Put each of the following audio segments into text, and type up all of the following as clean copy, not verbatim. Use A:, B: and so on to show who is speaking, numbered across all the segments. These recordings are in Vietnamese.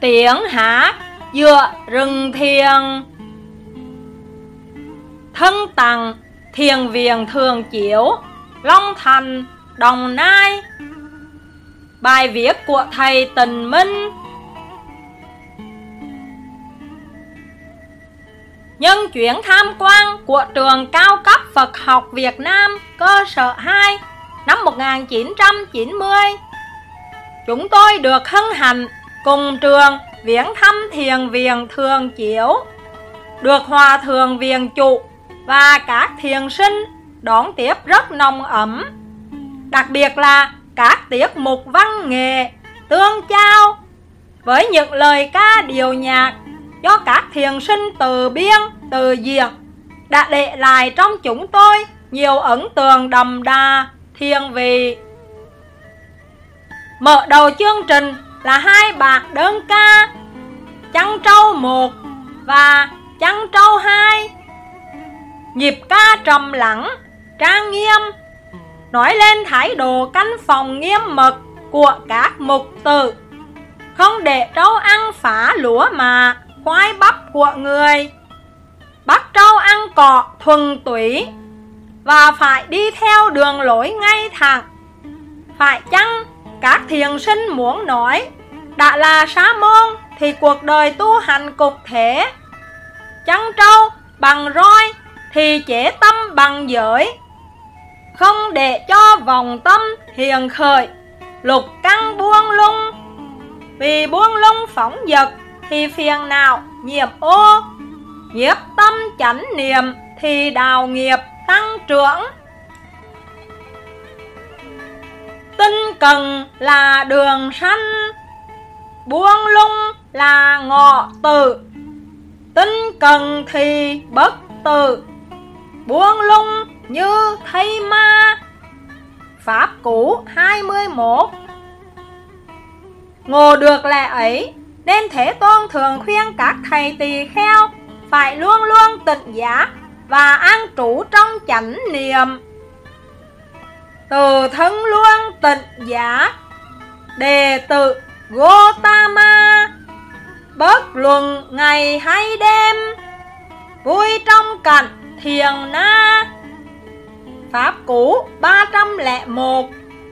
A: tiếng hát giữa rừng thiêng. Thân tặng thiền viện Thường Chiếu, Long Thành, Đồng Nai. Bài viết của thầy Tình Minh. Nhân chuyến tham quan của trường cao cấp Phật học Việt Nam cơ sở 2 năm 1990, chúng tôi được hân hạnh cùng trường viếng thăm thiền viện Thường Chiếu, được Hòa Thượng viện chủ và các thiền sinh đón tiếp rất nồng ấm. Đặc biệt là các tiết mục văn nghệ tương giao với những lời ca điệu nhạc do các thiền sinh từ biên từ diễn đã để lại trong chúng tôi nhiều ấn tượng đậm đà thiên vị. Mở đầu chương trình là hai bản đơn ca Chăn Trâu 1 và Chăn Trâu 2. Nhịp ca trầm lắng, trang nghiêm, nói lên thái độ canh phòng nghiêm mật của các mục tử, không để trâu ăn phá lúa mà khoai bắp của người, bắt trâu ăn cỏ thuần túy và phải đi theo đường lối ngay thẳng. Phải chăng các thiền sinh muốn nói đã là sa môn thì cuộc đời tu hành cũng thế, chăn trâu bằng roi thì chế tâm bằng giới, không để cho vòng tâm hiền khởi, lục căn buông lung. Vì buông lung phóng dật thì phiền não nhiễm ô, nhiếp tâm chánh niệm thì đào nghiệp tăng trưởng. Tinh cần là đường sanh, buông lung là ngọ tử. Tinh cần thì bất tử, buông lung như thây ma. Pháp Cú 21. Ngộ được lẽ ấy nên Thế Tôn thường khuyên các thầy tỳ kheo phải luôn luôn tỉnh giác và an trú trong chánh niệm. Từ thân luôn tỉnh giác, đệ tử Gotama bất luận ngày hay đêm, vui trong cảnh thiền na. Pháp Cú 301.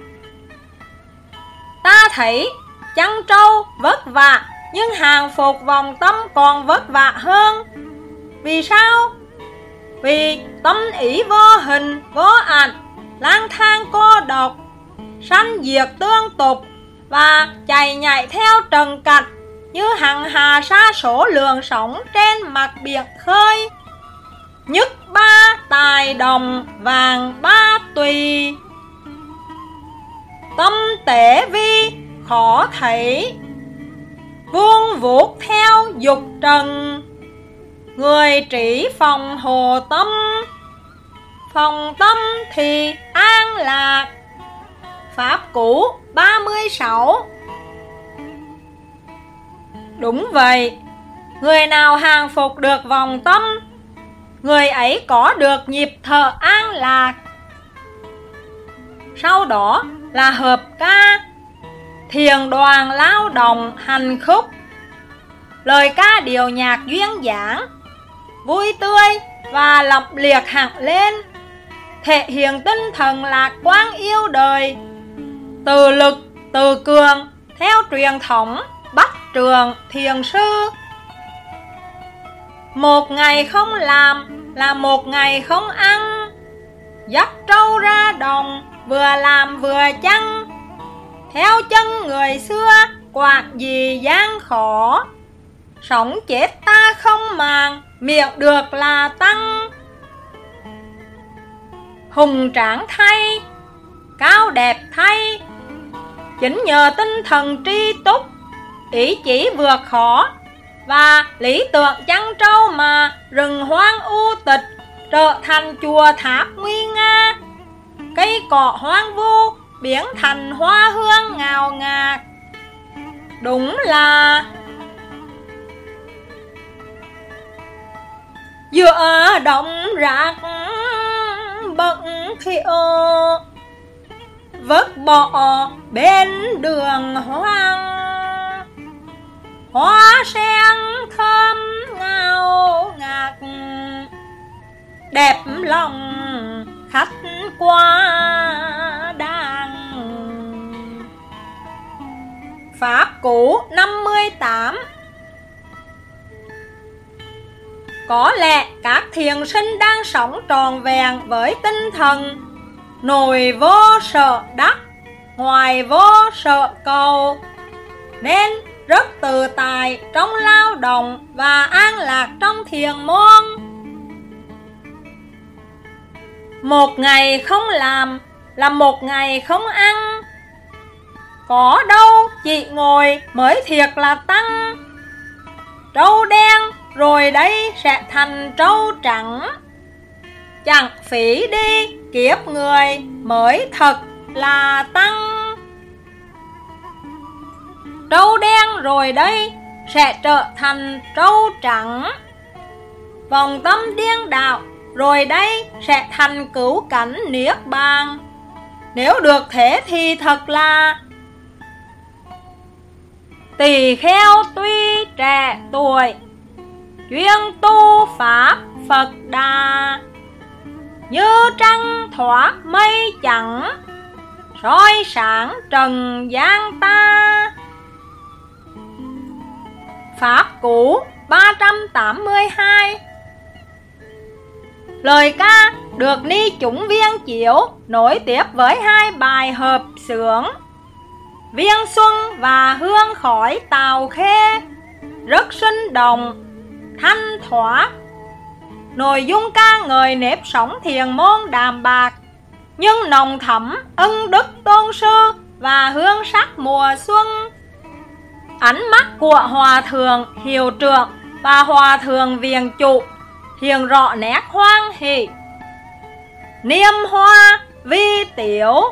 A: Ta thấy chăn trâu vất vả, nhưng hàng phục vòng tâm còn vất vả hơn. Vì sao? Vì tâm ý vô hình, vô ảnh, lang thang cô độc, sanh diệt tương tục và chạy nhảy theo trần cảnh như hằng hà sa số lượng sóng trên mặt biển khơi. Nhất ba tài đồng vàng ba tùy, tâm tế vi khó thấy, vuông vuốt theo dục trần. Người trí phòng hồ tâm, phòng tâm thì an lạc. Pháp Cú 36. Đúng vậy, người nào hàng phục được vòng tâm, người ấy có được nhịp thở an lạc. Sau đó là hợp ca, thiền đoàn lao động hành khúc, lời ca điệu nhạc duyên dáng, vui tươi và lọc liệt hẳn lên, thể hiện tinh thần lạc quan yêu đời, từ lực từ cường theo truyền thống Bắc Trường Thiền Sư. Một ngày không làm là một ngày không ăn, dắt trâu ra đồng vừa làm vừa chăn. Theo chân người xưa quạt gì gian khó, sống chết ta không màng, miệng được là tăng. Hùng tráng thay, cao đẹp thay, chính nhờ tinh thần tri túc, ý chí vượt khó và lý tưởng chăn trâu mà rừng hoang u tịch trở thành chùa tháp nguy nga, cây cỏ hoang vu biến thành hoa hương ngào ngạt. Đúng là giữa động rạc bận thiệu, vứt bỏ bên đường hoang. hoa sen thơm ngào ngạt, đẹp lòng khách qua đàn. Pháp Cú 58. Có lẽ các thiền sinh đang sống tròn vẹn với tinh thần nội vô sợ đắc, ngoài vô sợ cầu, nên rất tự tại trong lao động và an lạc trong thiền môn. Một ngày không làm là một ngày không ăn, có đâu chỉ ngồi mới thiệt là tăng. Trâu đen rồi đây sẽ thành trâu trắng, chẳng phí đi kiếp người mới thật là tăng. Trâu đen rồi đây sẽ trở thành trâu trắng, vòng tâm điên đạo rồi đây sẽ thành cứu cánh niết bàn. Nếu được thế thì thật là tỳ kheo tuy trẻ tuổi, chuyên tu pháp Phật Đà, như trăng thoát mây trắng, soi sáng trần gian ta. Pháp Cú 382. Lời ca được Ni Chúng Viên Chiếu nối tiếp với hai bài hợp xướng Viên Xuân và Hương Khói Tào Khê, rất sinh động, thanh thoát. Nội dung ca ngợi nếp sống thiền môn đạm bạc, nhưng nồng thẳm ân đức tôn sư và hương sắc mùa xuân. Ánh mắt của Hòa Thượng Hiệu Trưởng và Hòa Thượng Viện Chủ hiện rõ nét hoan hỷ, niêm hoa vi tiếu.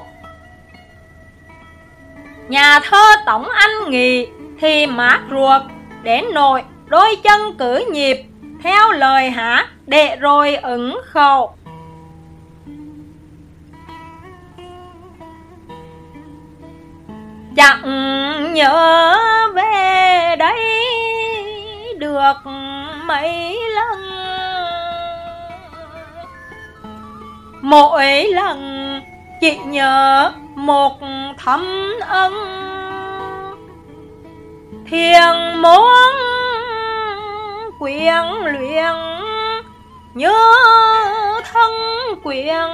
A: Nhà thơ Tống Anh Nghị thì mát ruột đến nỗi đôi chân cứ nhịp theo lời hát để rồi ứng khẩu. Chẳng nhớ về đây được mấy lần, mỗi lần chỉ nhớ một thâm ân. Thiền môn quyến luyện như thân quyến,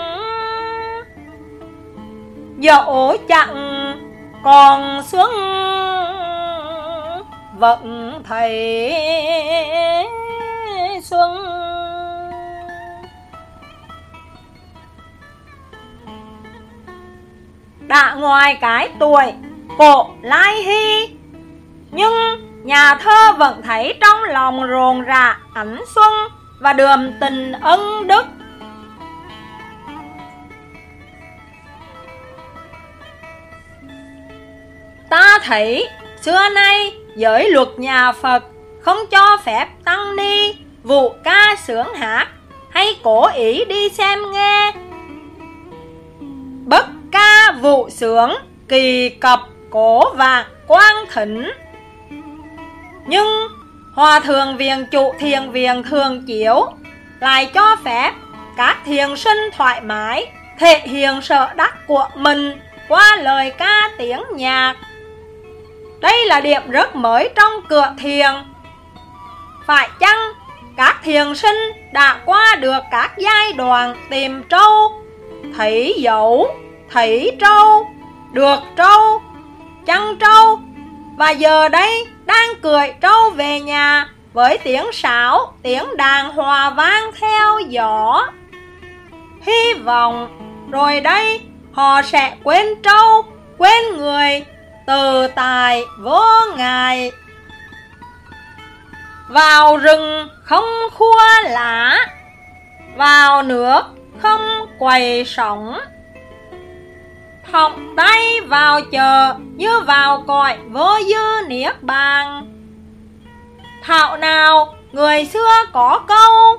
A: dẫu chẳng còn xuân vẫn thấy xuân. Đã ngoài cái tuổi Cổ Lai Hy, nhưng nhà thơ vẫn thấy trong lòng rộn rã ánh xuân và đượm tình ân đức. Ta thấy xưa nay giới luật nhà Phật không cho phép tăng ni vụ ca sướng hát hay cố ý đi xem nghe. Bất ca vụ sướng kỳ cập cố vạn quang thính, nhưng Hòa Thượng Viện Chủ Thiền Viện Thường Chiếu lại cho phép các thiền sinh thoải mái thể hiện sở đắc của mình qua lời ca tiếng nhạc. Đây là điểm rất mới trong cửa thiền. Phải chăng các thiền sinh đã qua được các giai đoạn tìm trâu, thấy dấu, thấy trâu, được trâu, chăn trâu, và giờ đây đang cưỡi trâu về nhà với tiếng sáo, tiếng đàn hòa vang theo gió. Hy vọng rồi đây họ sẽ quên trâu, quên người, tự tại vô ngại. Vào rừng không khua lá, vào nước không quầy sóng, thòng tay vào chợ như vào cõi vô dư niết bàn. Thảo nào người xưa có câu: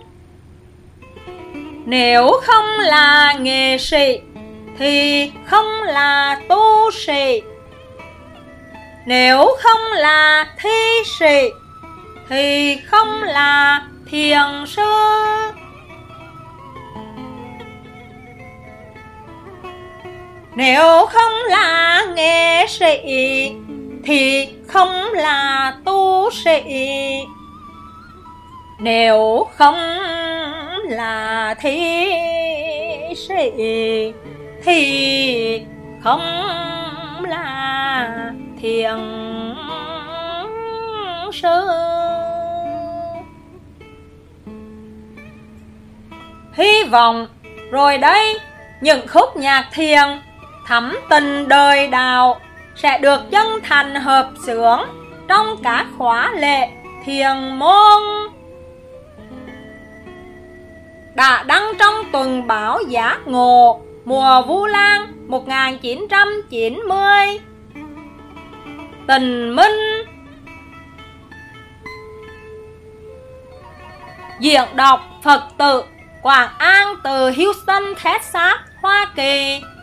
A: nếu không là nghệ sĩ thì không là tu sĩ. Nếu không là thi sĩ thì không là thiền sư. Nếu không là nghệ sĩ thì không là tu sĩ. Nếu không là thi sĩ thì không là thiền sư. Hy vọng rồi đây những khúc nhạc thiền thắm tình đời đạo sẽ được chân thành hợp xướng trong các khóa lễ thiền môn đã đăng trong tuần báo Giác Ngộ mùa Vu Lan 1990. Tình Minh. Diễn đọc Phật tử Quảng An từ Houston, Texas, Hoa Kỳ.